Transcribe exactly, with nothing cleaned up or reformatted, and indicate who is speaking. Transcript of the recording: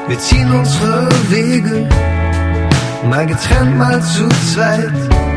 Speaker 1: Wir ziehen unsere Wege, mal getrennt, mal zu zweit.